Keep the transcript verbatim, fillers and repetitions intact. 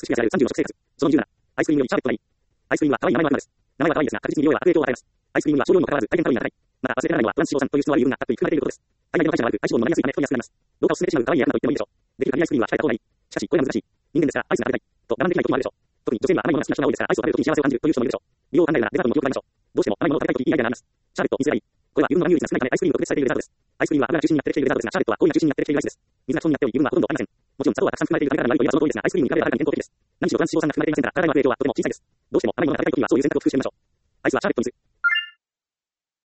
美しく味わえるさんじゅうの食生活。そのにじゅうなな、アイスクリームよりシャーベットがいい。アイスクリームは可愛い名前のあるものです。名前は可愛いですが、確実に匂いは悪影響を与えます。アイスクリームは少量にもかかわらず大変カロリーが高い。また忘れてならないのはトランス脂肪酸という質の悪い部分がたっぷり含まれていることです。体内での代謝が悪く、体脂肪の飲みやすいため太りやすくなります。老化を進めてしまう可愛い役などと言ってもいいでしょう。できる限りアイスクリームは控えた方がいい。しかし、これは難しい。人間ですからアイスが食べたいと我慢できない時もあるでしょう。特に女性には甘いものが好きな人が多いですから、アイスを食べる時に幸せを感じるという人もいるでしょう。美容を考えるならデザートも気を配りましょう。どうしても甘いものを食べたい時いいアイデアがあります。シャーベット、水がいい。これは油分の含有率が少ないためアイスクリームと区別されているデザートです。アイスクリームは油が中心になってできているデザートですが、シャーベットは氷が中心になってできているアイスです。水が基礎になっており、油分はほとんどありません。もちろん砂糖はたくさん含まれているため体に悪いといえばその通りですが、アイスクリームに比べればはるかに健康的です。何しろトランス脂肪酸が含まれていませんから、体への悪影響はとても小さいです。どうしても甘いものが食べたい時はそういう選択を工夫してみましょう。アイスはシャーベット、水、